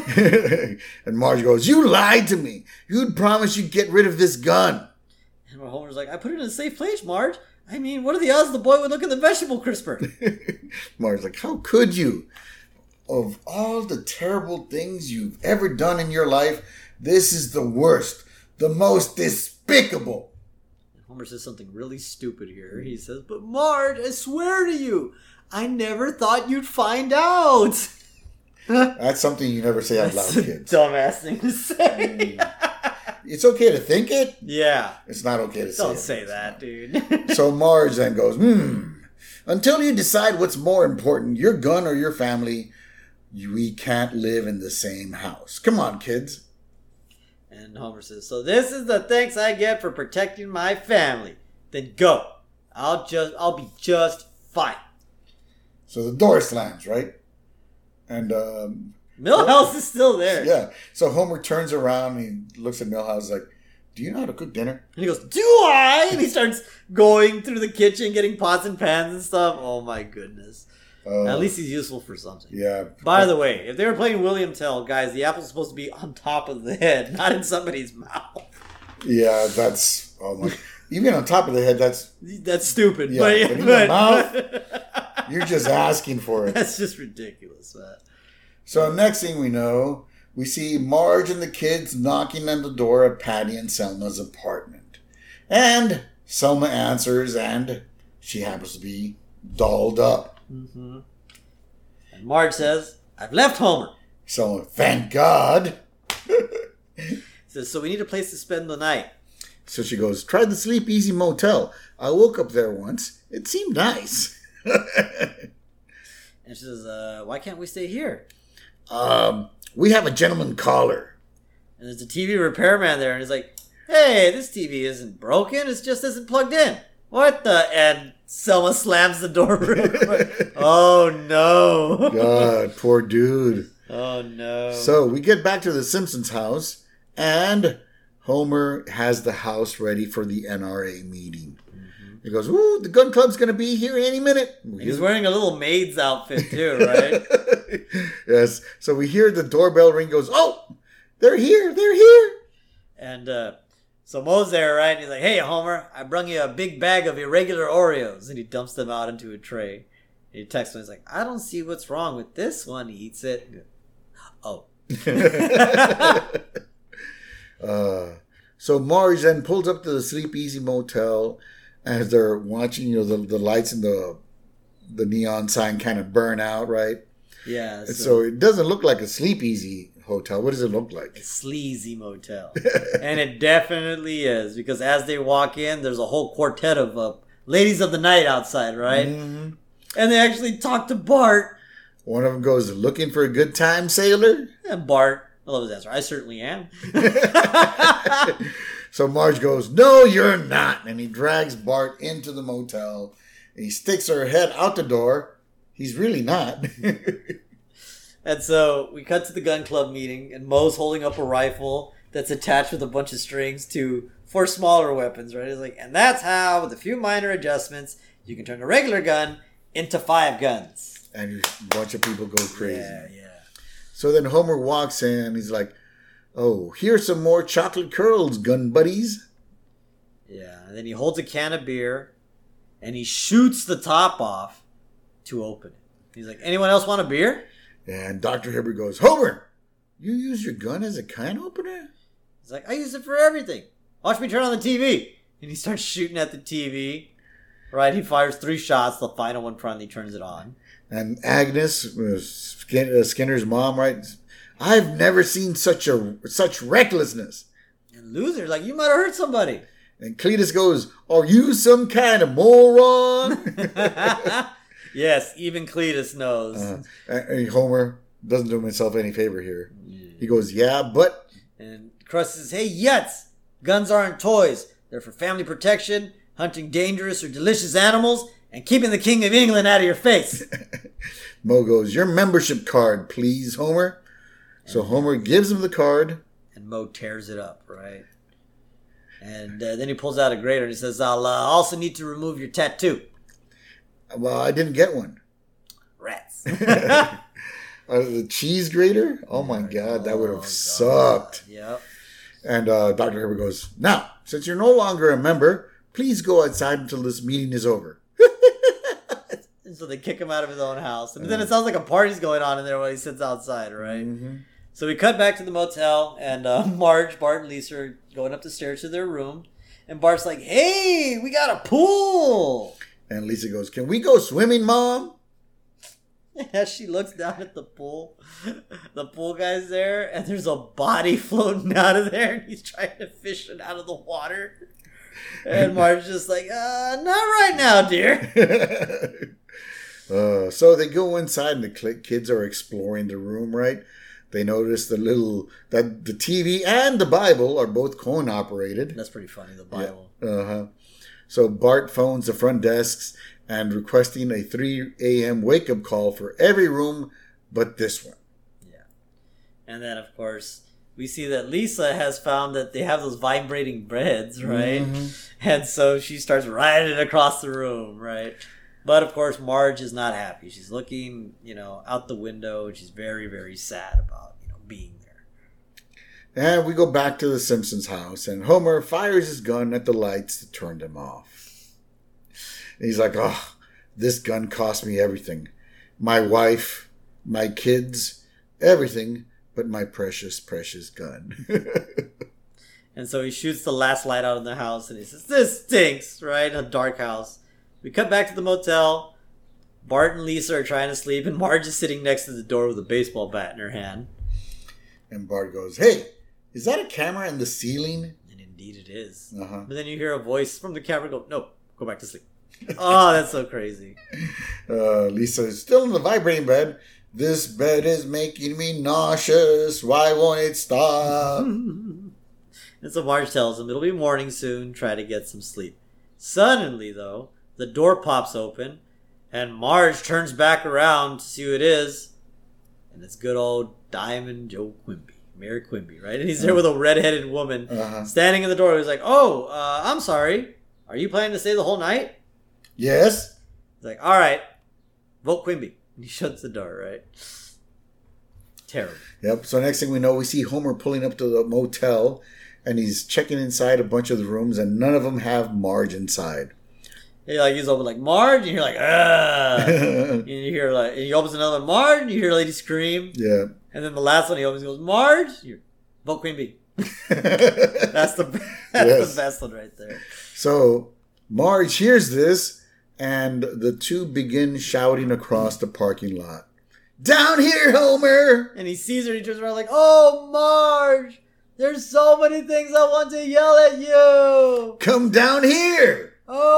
And Marge goes, you lied to me. You'd promised you'd get rid of this gun. And Homer's like, I put it in a safe place, Marge. I mean, what are the odds the boy would look at the vegetable crisper? Marge's like, how could you? Of all the terrible things you've ever done in your life, this is the worst, the most despicable. Homer says something really stupid here. He says, but Marge, I swear to you, I never thought you'd find out. That's something you never say out That's loud, a kids. Dumbass thing to say. It's okay to think it. Yeah. It's not okay to say it. Don't say that, dude. So Marge then goes, hmm, until you decide what's more important, your gun or your family, we can't live in the same house. Come on, kids. And Homer says, so this is the thanks I get for protecting my family. Then go. I'll just, I'll be just fine. So the door slams, right? And, um... Milhouse is still there. Yeah. So Homer turns around and he looks at Milhouse like, do you know how to cook dinner? And he goes, do I? And he starts going through the kitchen, getting pots and pans and stuff. Oh my goodness. Uh, At least he's useful for something. Yeah. By the way, if they were playing William Tell, guys, the apple's supposed to be on top of the head, not in somebody's mouth. Yeah, that's... Oh my... Even on top of the head, that's... That's stupid. Yeah, but, but in but, the mouth, you're just asking for it. That's just ridiculous, man. So next thing we know, we see Marge and the kids knocking on the door of Patty and Selma's apartment. And Selma answers, and she happens to be dolled up. Mm-hmm. And Marge says, I've left Homer. Selma, thank God. Says, so we need a place to spend the night. So she goes, try the Sleep Easy Motel. I woke up there once. It seemed nice. And she says, uh, why can't we stay here? Um, we have a gentleman caller. And there's a T V repairman there, and he's like, hey, this T V isn't broken, it just isn't plugged in. What the? And Selma slams the door real quick. Oh, no. God, poor dude. Oh, no. So we get back to the Simpsons house, and Homer has the house ready for the N R A meeting. Mm-hmm. He goes, ooh, the gun club's going to be here any minute. And he's wearing a little maid's outfit, too, right? Yes. So we hear the doorbell ring, goes, oh, they're here, they're here. And, uh, So Moe's there, right? And he's like, hey, Homer, I brung you a big bag of irregular Oreos. And he dumps them out into a tray. He texts him. He's like, I don't see what's wrong with this one. He eats it. Oh. uh, so Marge then pulls up to the Sleep Easy Motel as they're watching, you know, the, the lights in the the neon sign kind of burn out, right? Yeah. So, so it doesn't look like a Sleep Easy hotel. What does it look like? A sleazy motel. And it definitely is, because as they walk in, there's a whole quartet of uh, ladies of the night outside, right? Mm-hmm. And they actually talk to Bart. One of them goes, looking for a good time, sailor? And Bart, I love his answer, I certainly am. So Marge goes, no, you're not. And he drags Bart into the motel. And he sticks her head out the door. He's really not. And so we cut to the gun club meeting, and Moe's holding up a rifle that's attached with a bunch of strings to for smaller weapons, right? He's like, and that's how, with a few minor adjustments, you can turn a regular gun into five guns. And a bunch of people go crazy. Yeah, yeah. So then Homer walks in. He's like, oh, here's some more chocolate curls, gun buddies. Yeah, and then he holds a can of beer, and he shoots the top off to open it. He's like, anyone else want a beer? And Doctor Hibbert goes, Homer, you use your gun as a can opener? He's like, I use it for everything. Watch me turn on the T V. And he starts shooting at the T V. Right, he fires three shots. The final one finally turns it on. And Agnes, uh, Skin, uh, Skinner's mom, right? I've never seen such a such recklessness. And Loser's like, you might have hurt somebody. And Cletus goes, are you some kind of moron? Yes, even Cletus knows. Uh, and Homer doesn't do himself any favor here. Yeah. He goes, yeah, but... And Krusty says, hey, Yutz, guns aren't toys. They're for family protection, hunting dangerous or delicious animals, and keeping the King of England out of your face. Moe goes, your membership card, please, Homer. So and Homer gives him the card. And Moe tears it up, right? And uh, then he pulls out a grater and he says, I'll uh, also need to remove your tattoo. Well, I didn't get one. Rats. uh, the cheese grater? Oh my God, that would have oh, sucked. Yep. And uh, Doctor Hibbert goes, now, since you're no longer a member, please go outside until this meeting is over. And so they kick him out of his own house. And then it sounds like a party's going on in there while he sits outside, right? Mm-hmm. So we cut back to the motel, and uh, Marge, Bart, and Lisa are going up the stairs to their room. And Bart's like, hey, we got a pool. And Lisa goes, can we go swimming, Mom? As she looks down at the pool, the pool guy's there, and there's a body floating out of there, and he's trying to fish it out of the water. And Marge's just like, uh, not right now, dear. uh, so they go inside, and the kids are exploring the room, right? They notice the little, that the T V and the Bible are both coin operated. That's pretty funny, the Bible. Yeah. Uh-huh. So Bart phones the front desks and requesting a three a.m. wake-up call for every room but this one. Yeah. And then, of course, we see that Lisa has found that they have those vibrating beds, right? Mm-hmm. And so she starts riding across the room, right? But, of course, Marge is not happy. She's looking, you know, out the window, and she's very, very sad about, you know, being there. And we go back to the Simpsons house, and Homer fires his gun at the lights to turn them off. And he's like, oh, this gun cost me everything. My wife, my kids, everything but my precious, precious gun. And so he shoots the last light out in the house, and he says, this stinks, right? In a dark house. We cut back to the motel. Bart and Lisa are trying to sleep, and Marge is sitting next to the door with a baseball bat in her hand. And Bart goes, hey, is that a camera in the ceiling? And indeed it is. Uh-huh. But then you hear a voice from the camera go, no, go back to sleep. Oh, that's so crazy. Uh, Lisa is still in the vibrating bed. This bed is making me nauseous. Why won't it stop? And so Marge tells him it'll be morning soon. Try to get some sleep. Suddenly, though, the door pops open, and Marge turns back around to see who it is. And it's good old Diamond Joe Quimby. Mayor Quimby, right? And he's there with a red-headed woman uh-huh. standing in the door. He's like, oh, uh, I'm sorry. Are you planning to stay the whole night? Yes. He's like, all right, vote Quimby. And he shuts the door, right? Terrible. Yep. So next thing we know, we see Homer pulling up to the motel, and he's checking inside a bunch of the rooms, and none of them have Marge inside. He like he's open like Marge, and you're like, ah. And you hear like, and he opens another one, Marge, and you hear a lady scream. Yeah. And then the last one he opens, goes, Marge, you vote Queen Bee. That's the that's yes. the best one right there. So Marge hears this, and the two begin shouting across the parking lot. Down here, Homer! And he sees her, and he turns around like, oh, Marge! There's so many things I want to yell at you! Come down here!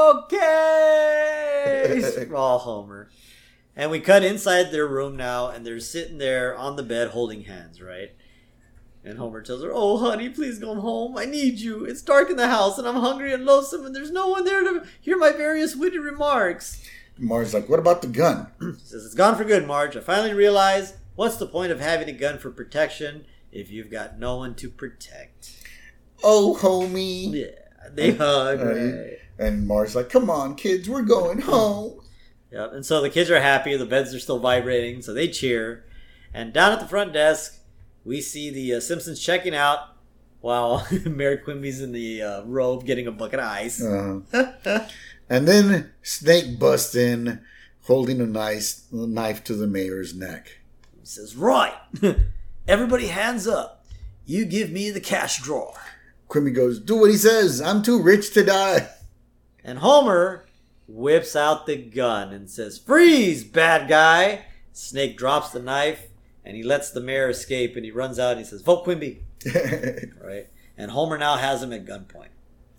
Okay! Oh, Homer. And we cut inside their room now, and they're sitting there on the bed holding hands, right? And Homer tells her, oh, honey, please come home. I need you. It's dark in the house, and I'm hungry and lonesome, and there's no one there to hear my various witty remarks. Marge's like, what about the gun? She says, it's gone for good, Marge. I finally realized, what's the point of having a gun for protection if you've got no one to protect? Oh, homie. Yeah, they hug. Uh, right? And Marge's like, come on, kids, we're going home. Yep. And so the kids are happy. The beds are still vibrating, so they cheer. And down at the front desk, we see the uh, Simpsons checking out while Mary Quimby's in the uh, robe getting a bucket of ice. Uh-huh. And then Snake busts in, holding a nice knife to the mayor's neck. He says, right, everybody hands up. You give me the cash drawer. Quimby goes, do what he says. I'm too rich to die. And Homer whips out the gun and says, freeze, bad guy. Snake drops the knife, and he lets the mayor escape, and he runs out, and he says, vote Quimby. Right? And Homer now has him at gunpoint.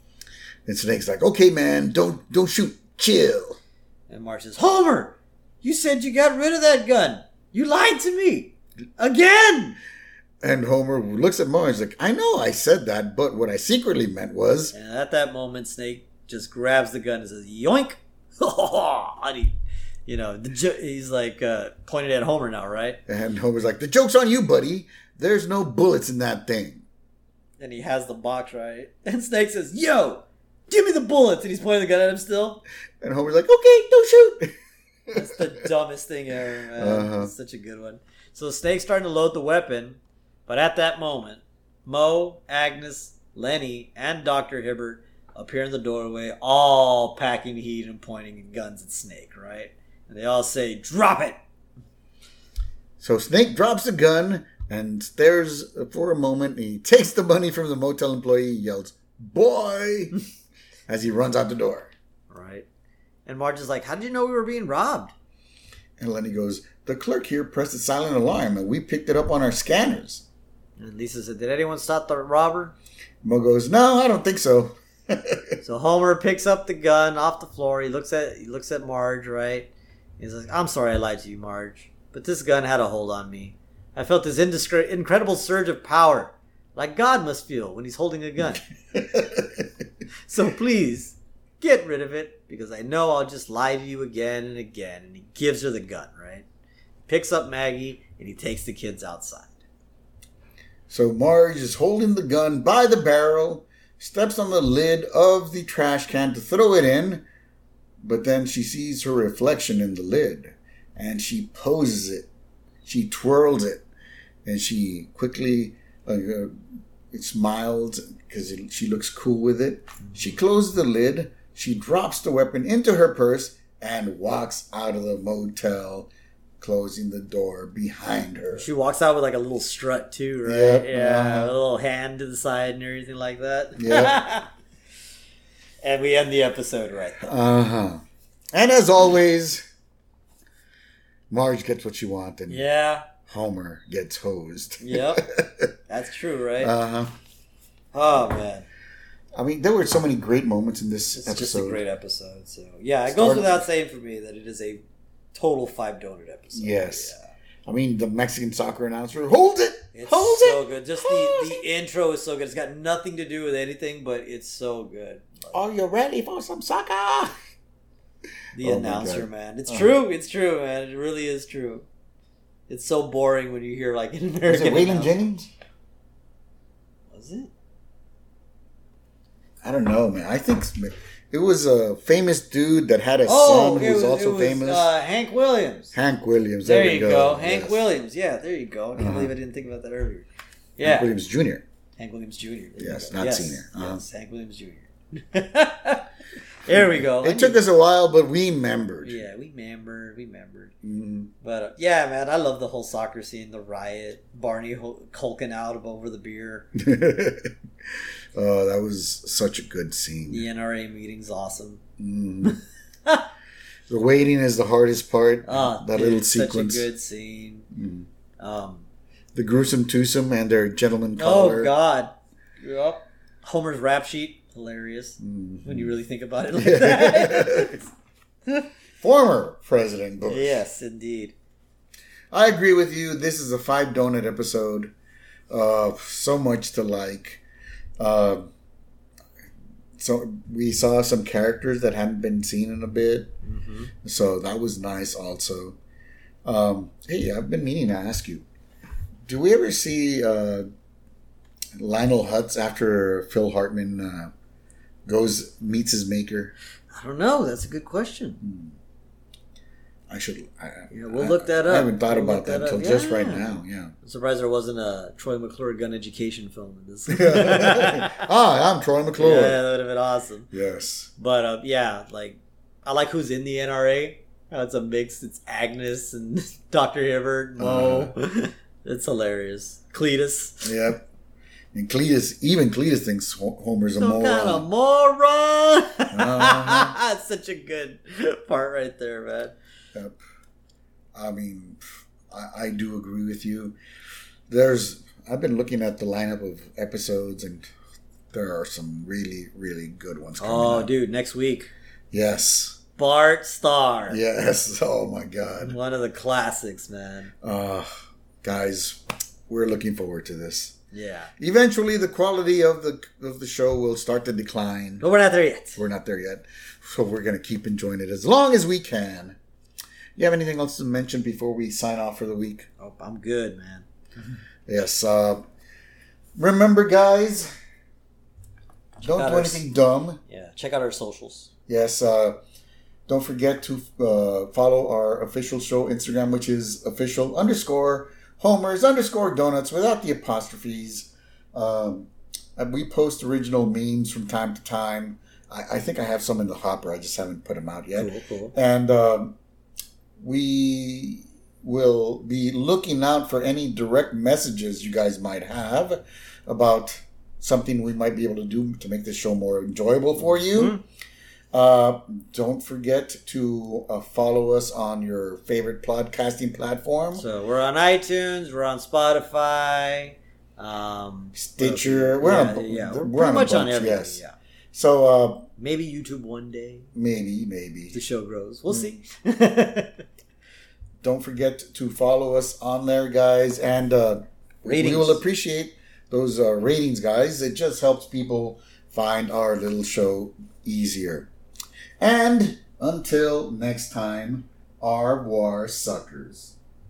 And Snake's like, okay, man, don't don't shoot. Chill. And Marge says, Homer, you said you got rid of that gun. You lied to me. Again. And Homer looks at Marge like, I know I said that, but what I secretly meant was... And at that moment, Snake just grabs the gun and says, yoink. And he, you know, the jo- he's like uh, pointed at Homer now, right? And Homer's like, the joke's on you, buddy. There's no bullets in that thing. And he has the box, right? And Snake says, yo, give me the bullets. And he's pointing the gun at him still. And Homer's like, okay, don't shoot. That's the dumbest thing ever, man. Uh-huh. It's such a good one. So Snake's starting to load the weapon. But at that moment, Moe, Agnes, Lenny, and Doctor Hibbert appear in the doorway, all packing heat and pointing guns at Snake, right? And they all say, drop it! So Snake drops the gun and stares for a moment. He takes the money from the motel employee and yells, boy, as he runs out the door. Right. And Marge is like, how did you know we were being robbed? And Lenny goes, the clerk here pressed the silent alarm and we picked it up on our scanners. And Lisa said, did anyone stop the robber? Mo goes, no, I don't think so. So Homer picks up the gun off the floor. He looks at he looks at Marge, right? He's like, I'm sorry I lied to you, Marge. But this gun had a hold on me. I felt this indiscre- incredible surge of power, like God must feel when he's holding a gun. So please, get rid of it, because I know I'll just lie to you again and again. And he gives her the gun, right? Picks up Maggie, and he takes the kids outside. So Marge is holding the gun by the barrel, steps on the lid of the trash can to throw it in, but then she sees her reflection in the lid, and she poses it. She twirls it, and she quickly uh, smiles because she looks cool with it. She closes the lid, she drops the weapon into her purse, and walks out of the motel, closing the door behind her. She walks out with like a little strut too, right? Yep, yeah, uh-huh. a little hand to the side and everything like that. Yeah. And we end the episode right there. Uh-huh. And as always, Marge gets what she wants, and yeah. Homer gets hosed. Yep. That's true, right? Uh-huh. Oh, man. I mean, there were so many great moments in this It's episode. just a great episode. So yeah, it Started- goes without saying for me that it is a total five donut episode. Yes. Yeah. I mean, the Mexican soccer announcer, hold it! It's hold so it! good. Just Hold the, the intro is so good. It's got nothing to do with anything, but it's so good. Are you ready for some soccer? The Oh my announcer, God. man. It's Uh-huh. true. It's true, man. It really is true. It's so boring when you hear like an American. Was it Waylon announcer. Jennings? Was it? I don't know, man. I think it was a famous dude that had a Oh, son who it was, was, also it was, famous. Uh, Hank Williams. Hank Williams. There, There, you we go. Hank Yes. Williams. Yeah, there you go. I can't Uh-huh. believe I didn't think about that earlier. Yeah. Hank Williams Junior Hank Williams Junior There you Yes, go. not yes, senior. Uh-huh. Yes, Hank Williams Junior There we go. It I took knew- us a while, but we remembered. Yeah, we remembered. We remembered. Mm. But uh, yeah, man, I love the whole soccer scene, the riot, Barney hul- hulking out over the beer. Oh, that was such a good scene. The N R A meeting's awesome. Mm. The waiting is the hardest part. Ah, that dude, little it's sequence. Such a good scene. Mm. Um, The gruesome twosome and their gentleman oh collar. God. Yep. Homer's rap sheet, hilarious. Mhm. When you really think about it like that. Former President Bush. Yes, indeed. I agree with you. This is a five donut episode. Uh, so much to like. Uh, so we saw some characters that hadn't been seen in a bit. Mm-hmm. So that was nice also. Um, hey, I've been meaning to ask you. Do we ever see uh, Lionel Hutz after Phil Hartman uh, goes meets his maker? I don't know. That's a good question. I should. I, Yeah, we'll I- look that I up. haven't thought We'll about look that that until up. just right Yeah. now. Yeah. I'm surprised there wasn't a Troy McClure gun education film in this. Ah, I'm Troy McClure. Yeah, that would have been awesome. Yes. But uh, yeah, like I like who's in the N R A. Uh, it's a mix. It's Agnes and Doctor Hibbert, Mo. Uh-huh. It's hilarious. Cletus. Yep. And Cletus, even Cletus thinks Ho- Homer's a Some moron. kind of moron. Uh-huh. It's such a good part right there, man. Yep. I mean, I, I do agree with you. There's, I've been looking at the lineup of episodes, and there are some really, really good ones coming Oh, up. dude, next week, Yes. Bart Starr. Yes. Oh my God. One of the classics, man. Uh, guys, we're looking forward to this. Yeah. Eventually, the quality of the of the show will start to decline. But we're not there yet. We're not there yet, so we're gonna keep enjoying it as long as we can. You have anything else to mention before we sign off for the week? Oh, I'm good, man. Yes. Uh, remember, guys, don't out do our- anything dumb. Yeah. Check out our socials. Yes. Uh, don't forget to uh, follow our official show Instagram, which is official underscore homers underscore donuts without the apostrophes. Um, and we post original memes from time to time. I, I think I have some in the hopper. I just haven't put them out yet. Cool, cool. And um, we will be looking out for any direct messages you guys might have about something we might be able to do to make this show more enjoyable for you. Mm-hmm. Uh, don't forget to uh, follow us on your favorite podcasting platform. So we're on iTunes. We're on Spotify. Um, Stitcher. We're yeah, on a bu- yeah. we're We're on pretty a much on bunch, everything. yes. Yeah. So uh, Maybe YouTube one day. maybe, maybe. If the show grows. We'll see. Don't forget to follow us on there, guys. And uh, Ratings. we will appreciate those uh, ratings, guys. It just helps people find our little show easier. And until next time, au revoir, suckers.